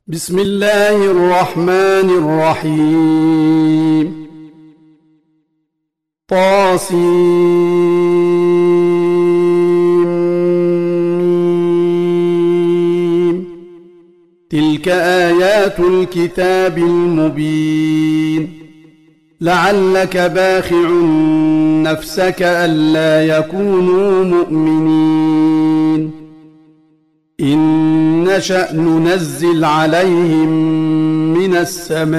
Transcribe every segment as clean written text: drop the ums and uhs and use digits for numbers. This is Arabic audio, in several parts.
بسم الله الرحمن الرحيم طاسيم تلك آيات الكتاب المبين لعلك باخع نفسك ألا يكونوا مؤمنين إن نشأ ننزل عليهم من السماء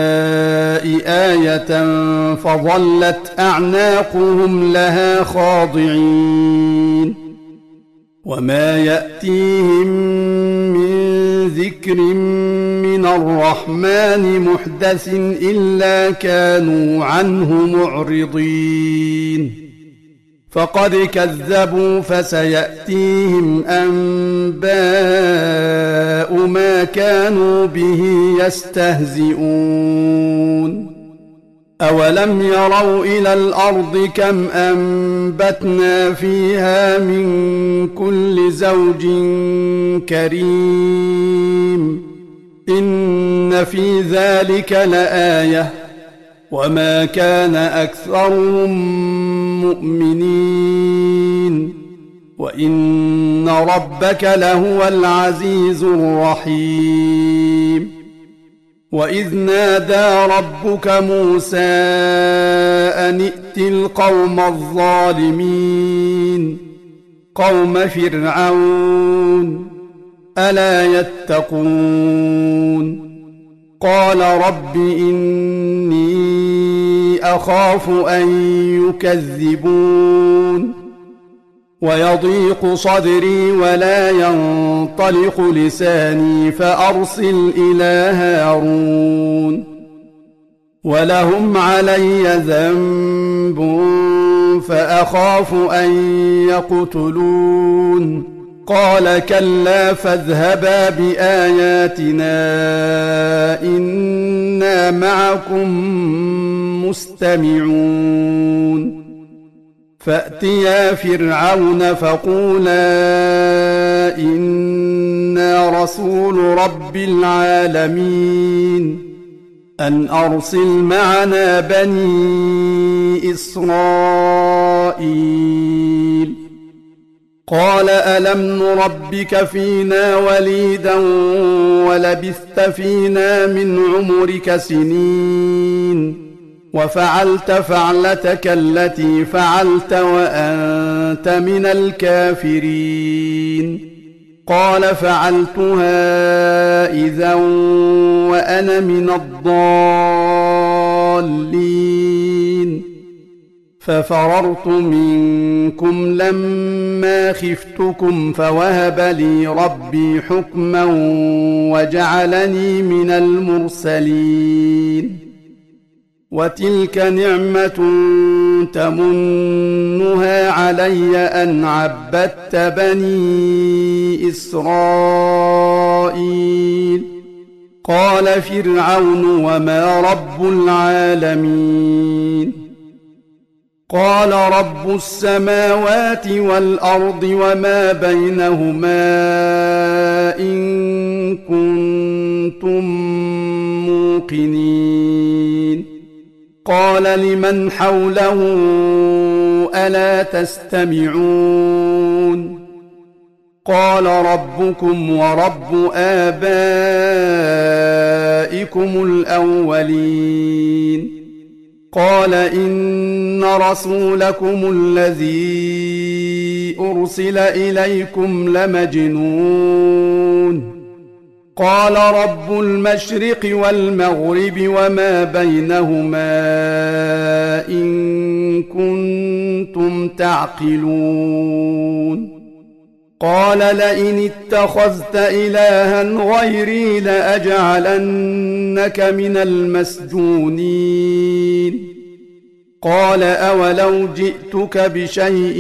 آية فظلت أعناقهم لها خاضعين وما يأتيهم من ذكر من الرحمن محدث إلا كانوا عنه معرضين فقد كذبوا فسيأتيهم أنباء ما كانوا به يستهزئون أولم يروا إلى الأرض كم أنبتنا فيها من كل زوج كريم إن في ذلك لآية وما كان أكثرهم مؤمنين وإن ربك لهو العزيز الرحيم وإذ نادى ربك موسى أن ائت القوم الظالمين قوم فرعون ألا يتقون قال رب إني أخاف أن يكذبون ويضيق صدري ولا ينطلق لساني فأرسل إلى هارون ولهم علي ذنب فأخاف أن يقتلون قال كلا فاذهبا بآياتنا إنا معكم مستمعون فأتيا فرعون فقولا إنا رسول رب العالمين أن أرسل معنا بني إسرائيل قال ألم نربك فينا وليدا ولبثت فينا من عمرك سنين وفعلت فعلتك التي فعلت وأنت من الكافرين قال فعلتها إذا وأنا من الضالين ففررت منكم لما خفتكم فوهب لي ربي حكما وجعلني من المرسلين وتلك نعمة تمنها علي أن عبدت بني إسرائيل قال فرعون وما رب العالمين قال رب السماوات والأرض وما بينهما إن كنتم موقنين قال لمن حوله ألا تستمعون قال ربكم ورب آبائكم الأولين قال إن رسولكم الذي أرسل إليكم لمجنون قال رب المشرق والمغرب وما بينهما إن كنتم تعقلون قال لئن اتخذت إلها غيري لأجعلنك من المسجونين قال أولو جئتك بشيء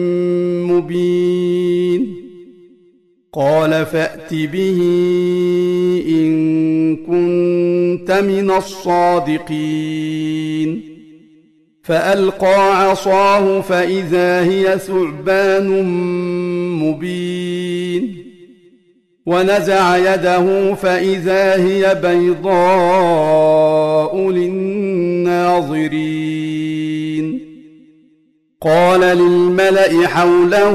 مبين قال فأت به إن كنت من الصادقين فألقى عصاه فإذا هي ثعبان مبين ونزع يده فإذا هي بيضاء للناظرين قال للملأ حوله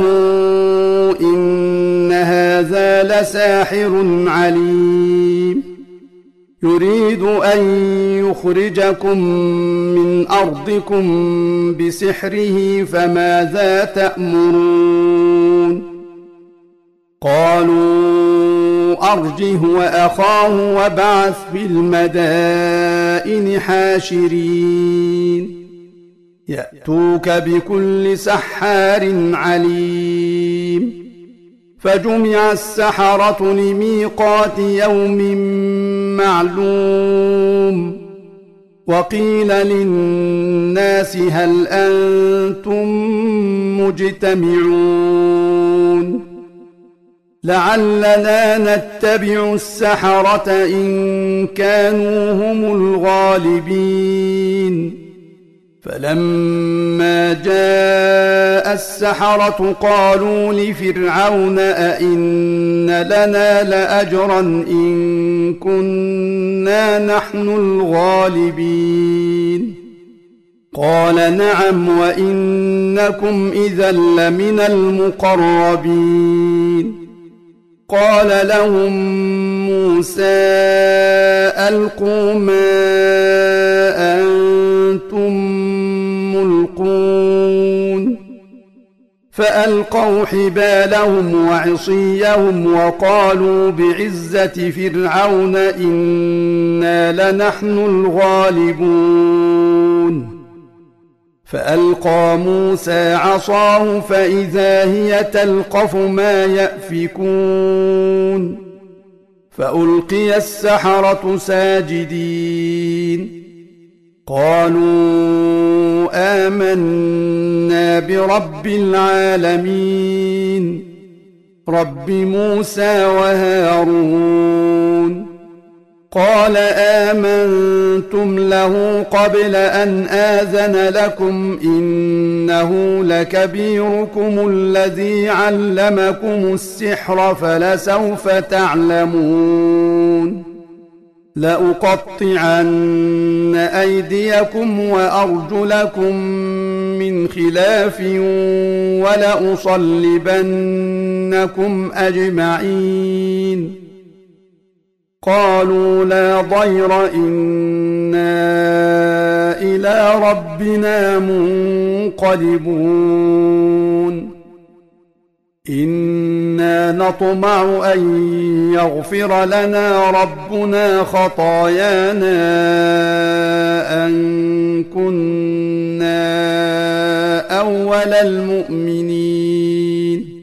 إن هذا لساحر عليم يريد أن يخرجكم من أرضكم بسحره فماذا تأمرون قالوا أرجه وأخاه وابعث في المدائن حاشرين يأتوك بكل سحار عليم فجمع السحرة لميقات يوم معلوم وقيل للناس هل أنتم مجتمعون لعلنا نتبع السحرة إن كانوا هم الغالبين فلما جاء السحرة قالوا لفرعون أئن لنا لأجرا إن كنا نحن الغالبين قال نعم وإنكم إذا لمن المقربين قال لهم موسى ألقوا ما أنتم ملقون فألقوا حبالهم وعصيهم وقالوا بعزة فرعون إنا لنحن الغالبون فألقى موسى عصاه فإذا هي تلقف ما يأفكون فألقي السحرة ساجدين قالوا آمنا برب العالمين رب موسى وهارون قال آمنتم له قبل أن آذن لكم إنه لكبيركم الذي علمكم السحر فلسوف تعلمون لأقطعن أيديكم وأرجلكم من خلاف ولأصلبنكم أجمعين قالوا لا ضير إنا إلى ربنا منقلبون إنا نطمع أن يغفر لنا ربنا خطايانا أن كنا أول المؤمنين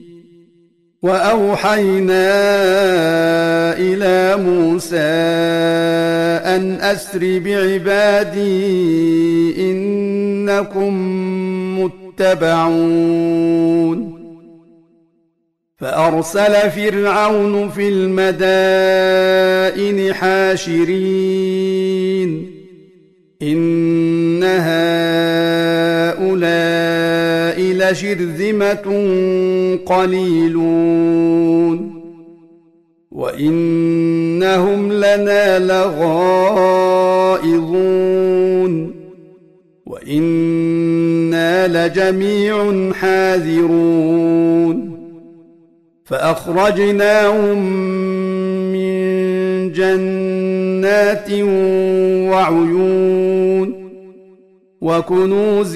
وأوحينا إلى موسى أن أسر بعبادي إنكم متبعون فأرسل فرعون في المدائن حاشرين إن هؤلاء لشرذمة قليلون وإنهم لنا لغائظون وإنا لجميع حاذرون فأخرجناهم من جنات وعيون وكنوز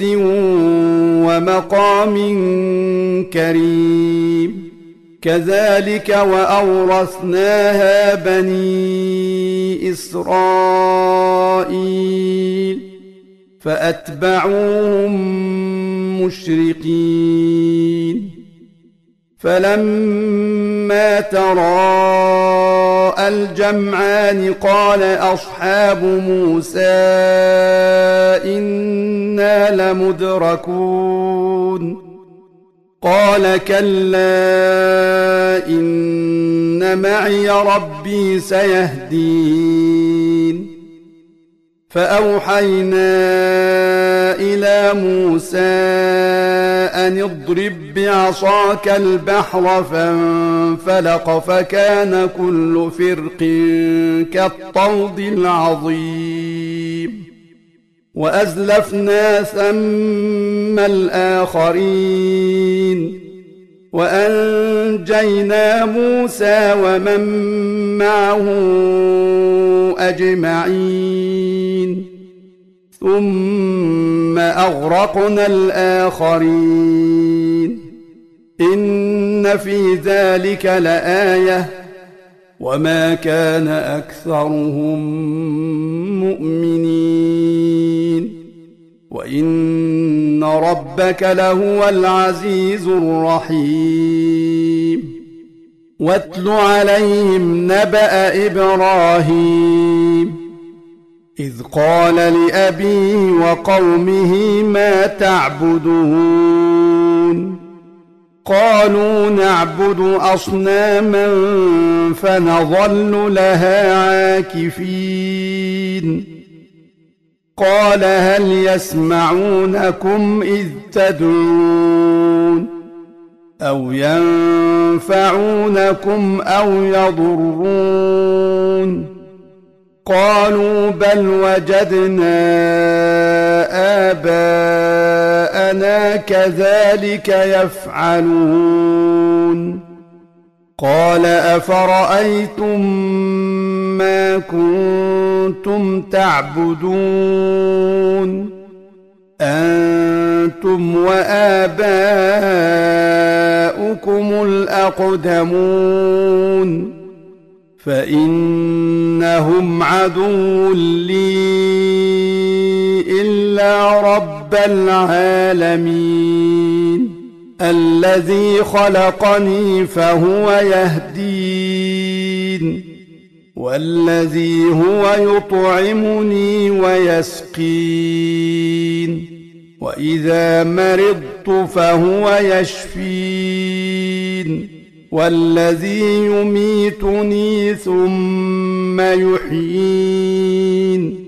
ومقام كريم كذلك وأورثناها بني إسرائيل فأتبعوهم مشرقين فلما تراءى الجمعان قال أصحاب موسى إنا لمدركون قال كلا إن معي ربي سيهدين فأوحينا إلى موسى أن اضرب بعصاك البحر فانفلق فكان كل فرق كالطود العظيم وأزلفنا ثم الآخرين وأنجينا موسى ومن معه أجمعين ثم أغرقنا الآخرين إن في ذلك لآية وما كان أكثرهم مؤمنين وإن ربك لهو العزيز الرحيم واتل عليهم نبأ إبراهيم إذ قال لأبيه وقومه ما تعبدون قالوا نعبد أصناما فنظل لها عاكفين قال هل يسمعونكم إذ تدعون أو ينفعونكم أو يضرون قالوا بل وجدنا آباءنا كذلك يفعلون قال أفرأيتم ما كنتم تعبدون أنتم وآباؤكم الأقدمون فإنهم عدو لي إلا رب العالمين الذي خلقني فهو يهدين والذي هو يطعمني ويسقين وإذا مرضت فهو يشفين والذي يميتني ثم يحيين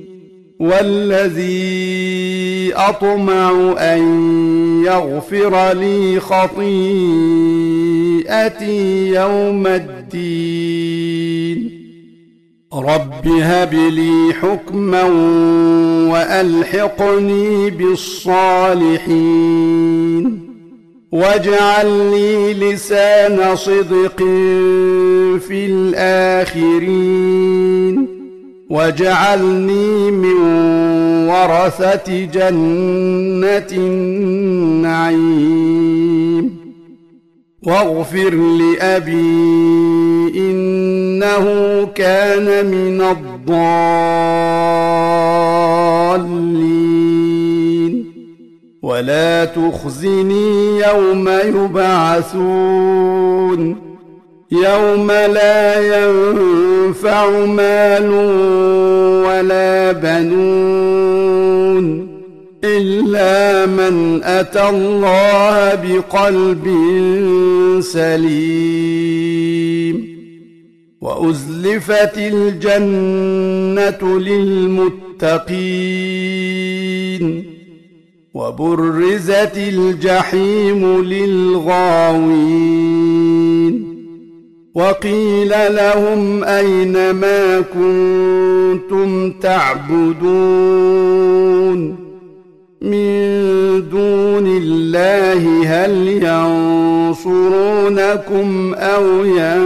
والذي أطمع أن يغفر لي خطيئتي يوم الدين رب هب لي حكما وألحقني بالصالحين واجعل لي لسان صدق في الآخرين واجعلني من ورثة جنة النعيم واغفر لأبي إنه كان من الضالين ولا تخزني يوم يبعثون يوم لا ينفع مال ولا بنون إلا من أتى الله بقلب سليم وأزلفت الجنة للمتقين وبرزت الجحيم للغاوين وقيل لهم أين ما كنتم تعبدون من دون الله هل ينصرونكم أو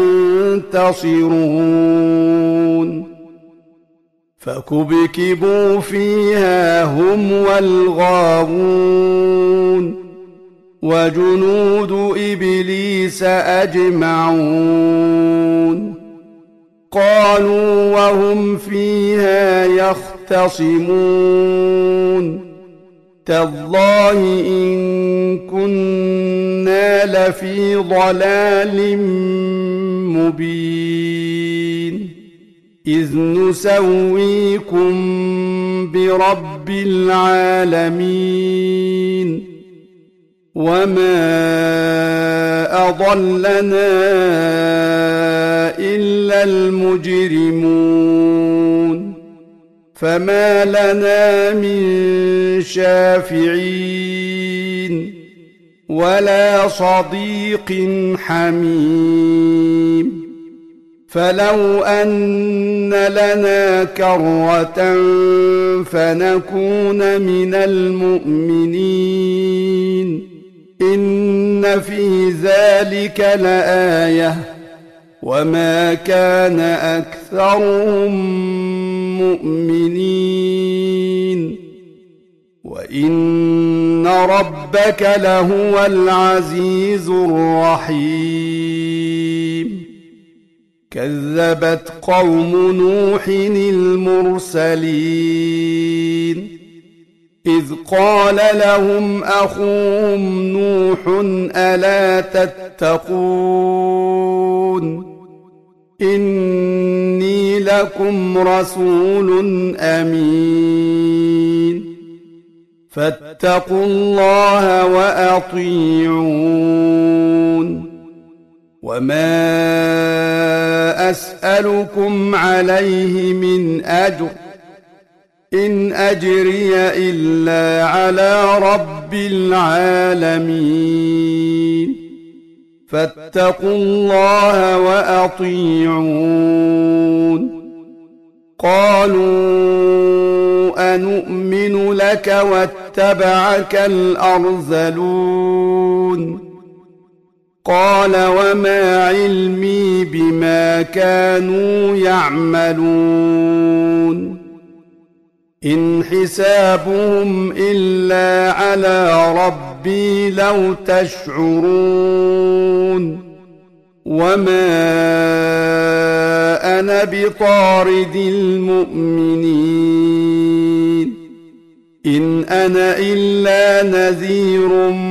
ينتصرون فكبكبوا فيها هم والغاوون وجنود إبليس أجمعون قالوا وهم فيها يختصمون تالله إن كنا لفي ضلال مبين إذ نسويكم برب العالمين وما أضلنا إلا المجرمون فما لنا من شافعين ولا صديق حميم فلو أن لنا كرة فنكون من المؤمنين إن في ذلك لآية وما كان أكثرهم مؤمنين وإن ربك لهو العزيز الرحيم كذبت قوم نوح المرسلين إذ قال لهم أخوهم نوح ألا تتقون إني لكم رسول أمين فاتقوا الله وأطيعون وما أسألكم عليه من أجر إن أجري إلا على رب العالمين فاتقوا الله وأطيعون قالوا أنؤمن لك واتبعك الأرذلون قال وما علمي بما كانوا يعملون إن حسابهم إلا على ربي لو تشعرون وما أنا بطارد المؤمنين إن أنا إلا نذير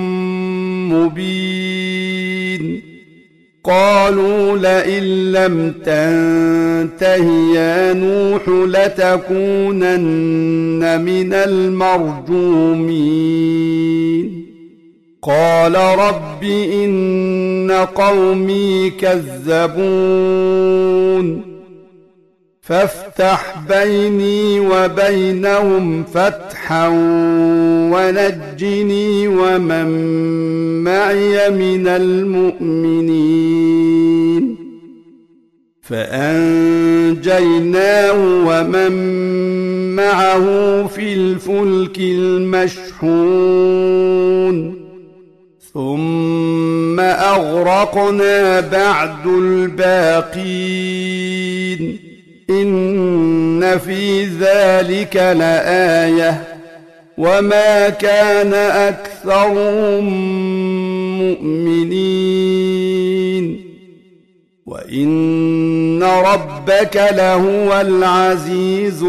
مبين قالوا لئن لم تنته يا نوح لتكونن من المرجومين قال رب إن قومي كذبون فافتح بيني وبينهم فتحا ونجني ومن معي من المؤمنين فأنجيناه ومن معه في الفلك المشحون ثم أغرقنا بعد الباقين إن في ذلك لآية وما كان أكثرهم مؤمنين وإن ربك لهو العزيز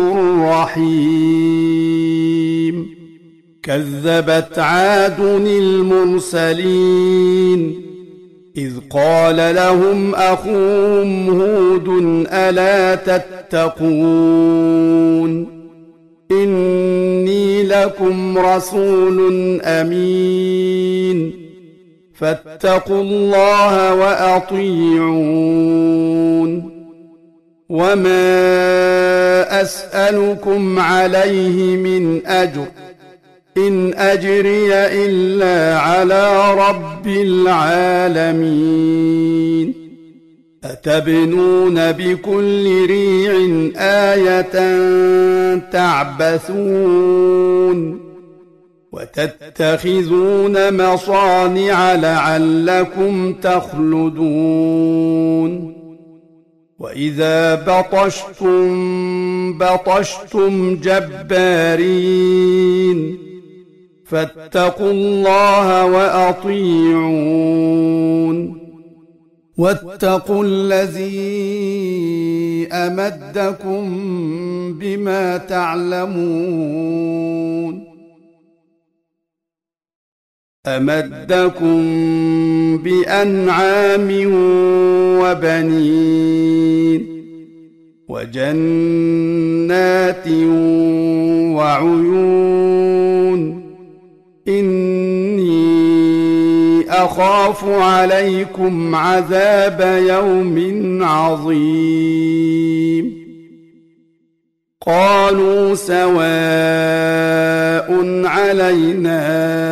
الرحيم كذبت عاد المرسلين إذ قال لهم أخوهم هود ألا تتقون إني لكم رسول أمين فاتقوا الله وأطيعون وما أسألكم عليه من أجر إن أجري إلا على رب العالمين أتبنون بكل ريع آية تعبثون وتتخذون مصانع لعلكم تخلدون وإذا بطشتم جبارين فاتقوا الله وأطيعون واتقوا الذي أمدكم بما تعلمون أمدكم بأنعام وبنين وجنات وعيون إني أخاف عليكم عذاب يوم عظيم قالوا سواء علينا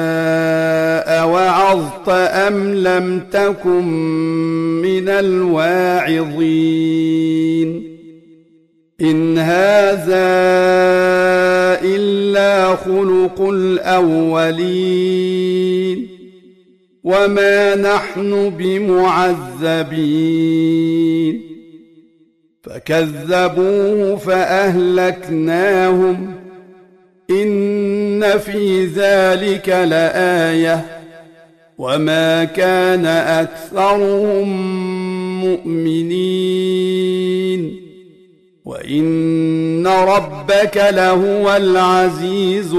أوعظت أم لم تكن من الواعظين إن هذا إلا خلق الأولين وما نحن بمعذبين فكذبوه فأهلكناهم إن في ذلك لآية وما كان أكثرهم مؤمنين وإن ربك لهو العزيز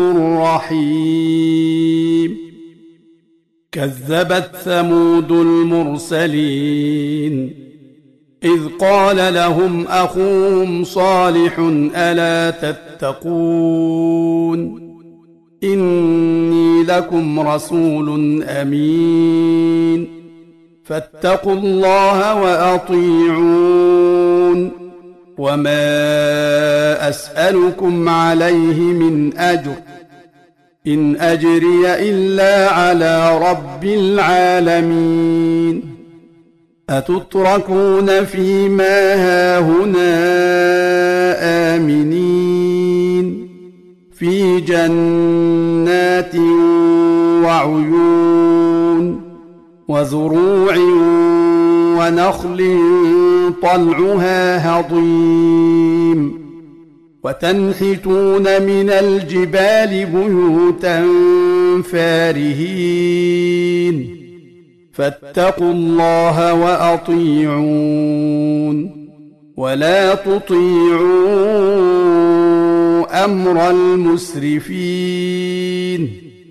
الرحيم كذبت ثمود المرسلين إذ قال لهم أخوهم صالح ألا تتقون إني لكم رسول أمين فاتقوا الله وأطيعون وما أسألكم عليه من أجر إن أجري إلا على رب العالمين أتتركون فيما هاهنا آمنين في جنات وعيون وزروع ونخل طلعها هضيم وتنحتون من الجبال بيوتا فارهين فاتقوا الله وأطيعون ولا تطيعوا أمر المسرفين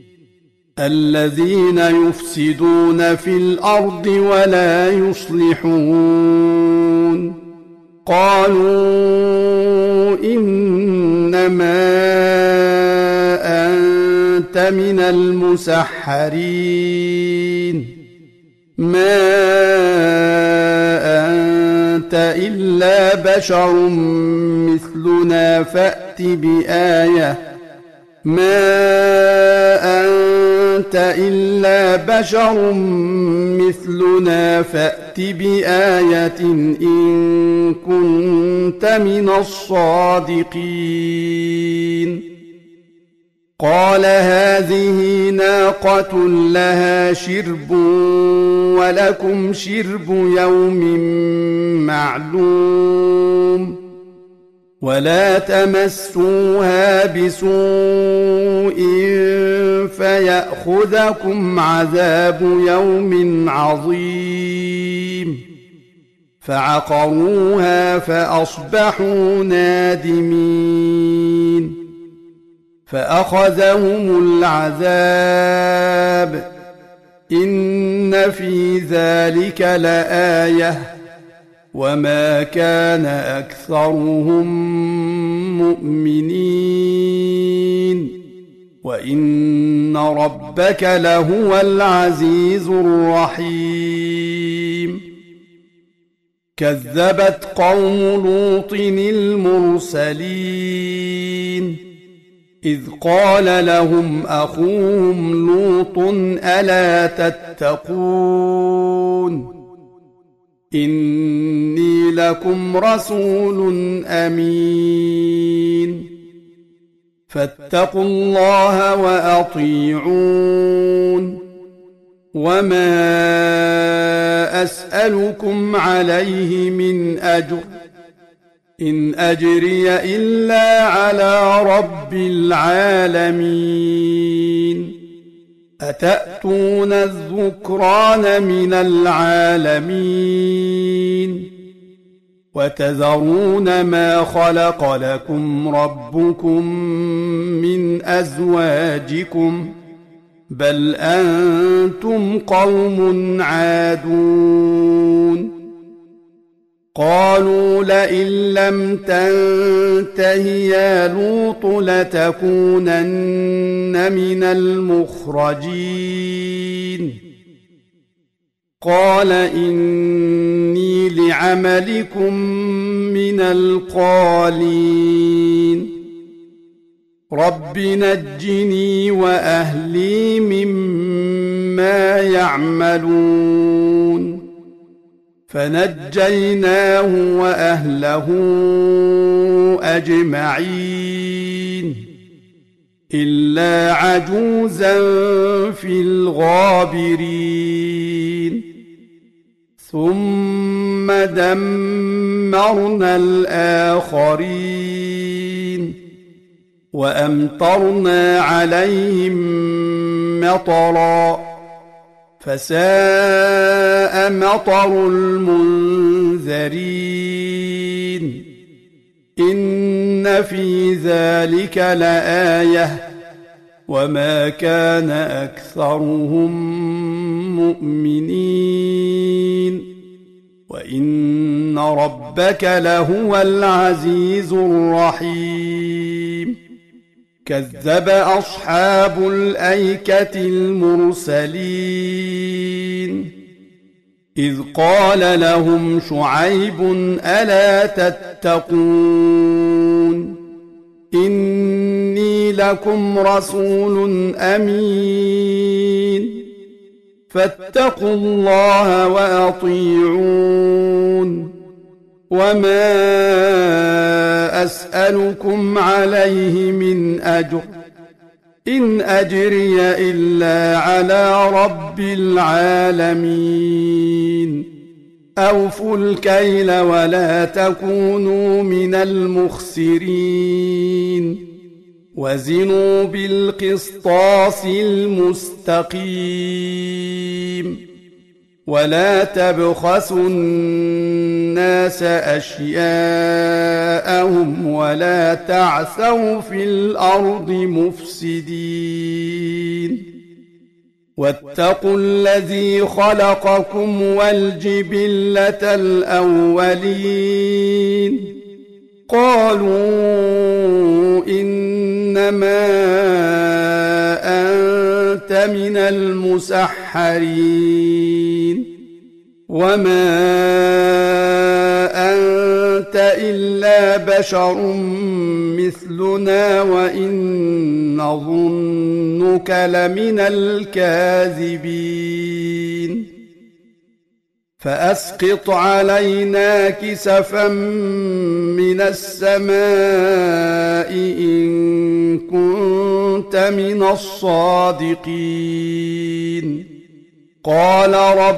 الذين يفسدون في الأرض ولا يصلحون قالوا إنما أنت من المسحرين ما أنت إلا بشر مثلنا فأت بآية ما أنت إلا بشر مثلنا فأت بآية إن كنت من الصادقين قال هذه ناقة لها شرب ولكم شرب يوم معلوم ولا تمسوها بسوء فيأخذكم عذاب يوم عظيم فعقروها فأصبحوا نادمين فأخذهم العذاب إن في ذلك لآية وما كان أكثرهم مؤمنين وإن ربك لهو العزيز الرحيم كذبت قوم لوط المرسلين إذ قال لهم أخوهم لوط ألا تتقون إني لكم رسول أمين فاتقوا الله وأطيعون وما أسألكم عليه من أجر إن أجري إلا على رب العالمين أتأتون الذكران من العالمين وتذرون ما خلق لكم ربكم من أزواجكم بل أنتم قوم عادون قالوا لئن لم تنته يا لوط لتكونن من المخرجين قال إني عملكم من القالين رب نجني وأهلي مما يعملون فنجيناه وأهله أجمعين إلا عجوزا في الغابرين ثم دمرنا الآخرين وأمطرنا عليهم مطرا فساء مطر المنذرين إن في ذلك لآية وما كان أكثرهم مؤمنين وإن ربك لهو العزيز الرحيم كذب أصحاب الأيكة المرسلين إذ قال لهم شعيب ألا تتقون إني لكم رسول أمين فاتقوا الله وأطيعون وما أسألكم عليه من أجر إن أجري إلا على رب العالمين أوفوا الكيل ولا تكونوا من المخسرين وزنوا بالقسطاس المستقيم ولا تبخسوا الناس أشياءهم ولا تعثوا في الأرض مفسدين واتقوا الذي خلقكم والجبلة الأولين قالوا إنما أنت من المسحرين وما أنت إلا بشر مثلنا وإن نظنك لمن الكاذبين فأسقط علينا كسفا من السماء إن كنت من الصادقين قال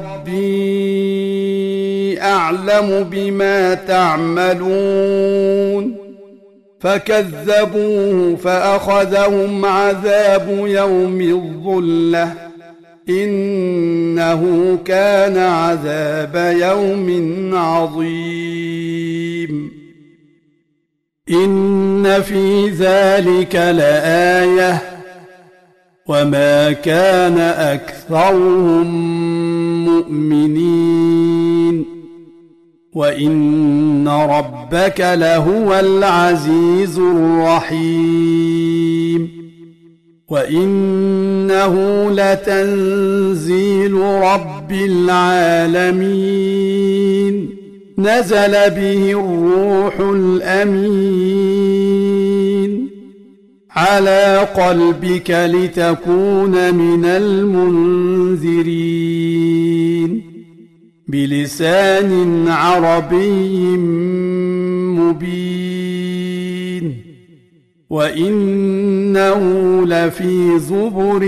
ربي أعلم بما تعملون فكذبوه فأخذهم عذاب يوم الظلة إنه كان عذاب يوم عظيم إن في ذلك لآية وما كان أكثرهم مؤمنين وإن ربك لهو العزيز الرحيم وإنه لتنزيل رب العالمين نزل به الروح الأمين على قلبك لتكون من المنذرين بلسان عربي مبين وإنه لفي زبر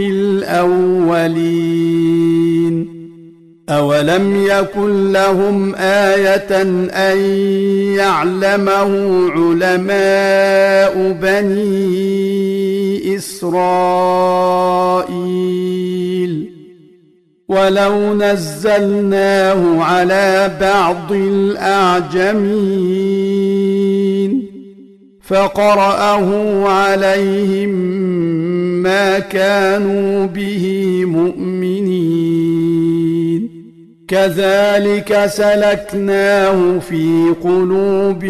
الأولين أولم يكن لهم آية أن يعلمه علماء بني إسرائيل ولو نزلناه على بعض الأعجمين فقرأه عليهم ما كانوا به مؤمنين كذلك سلكناه في قلوب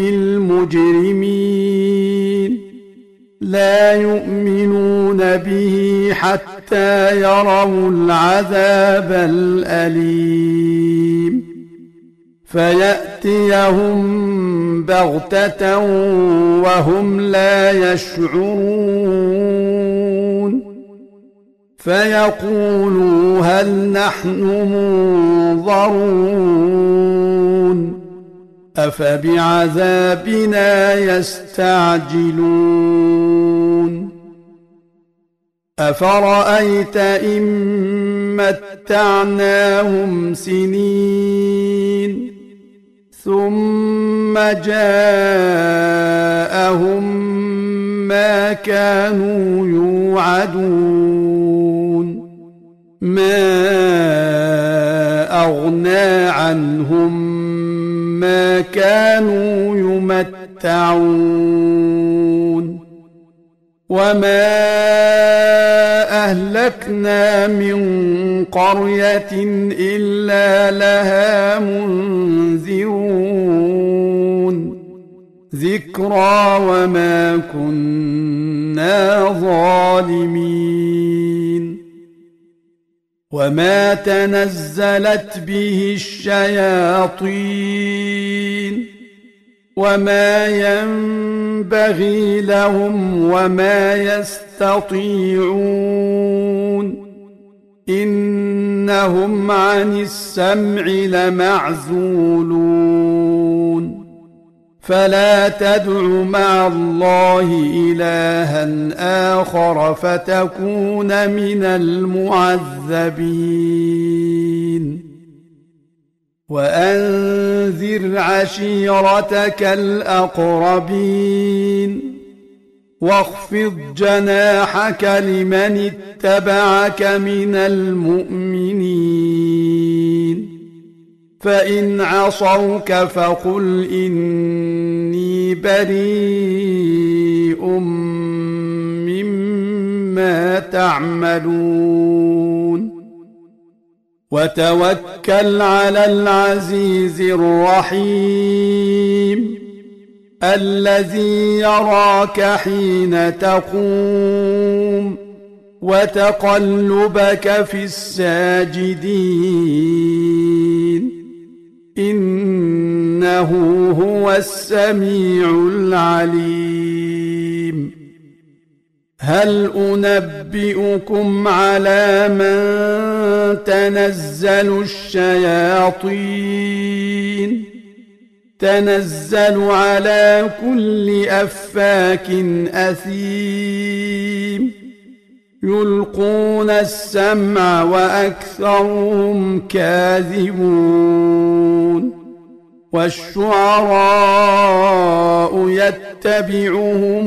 المجرمين لا يؤمنون به حتى يروا العذاب الأليم فيأتيهم بغتة وهم لا يشعرون فيقولوا هل نحن منظرون أفبعذابنا يستعجلون أفرأيت إن متعناهم سنين ثم جاءهم ما كانوا يوعدون ما أغنى عنهم ما كانوا يمتعون وما أهلكنا من قرية إلا لها منذرون ذكرى وما كنا ظالمين وما تنزلت به الشياطين وما ينبغي لهم وما يستطيعون إنهم عن السمع لمعزولون فلا تدع مع الله إلها آخر فتكون من المعذبين وأنذر عشيرتك الأقربين واخفض جناحك لمن اتبعك من المؤمنين فإن عصوك فقل إني بريء مما تعملون وتوكل على العزيز الرحيم الذي يراك حين تقوم وتقلبك في الساجدين إنه هو السميع العليم هل أنبئكم على من تنزل الشياطين تنزل على كل أفاك أثيم يلقون السمع وأكثرهم كاذبون والشعراء يتبعهم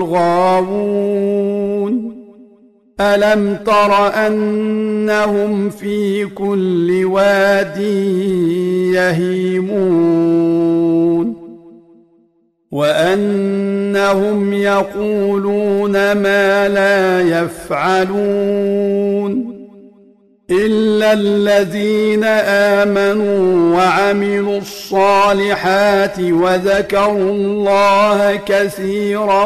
الغاوون ألم تر أنهم في كل واد يهيمون وأنهم يقولون ما لا يفعلون إلا الذين آمنوا وعملوا الصالحات وذكروا الله كثيرا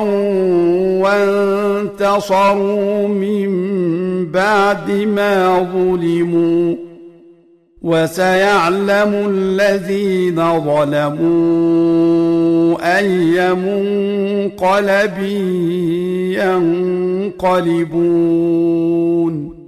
وانتصروا من بعد ما ظلموا وسيعلم الذين ظلموا أي منقلب ينقلبون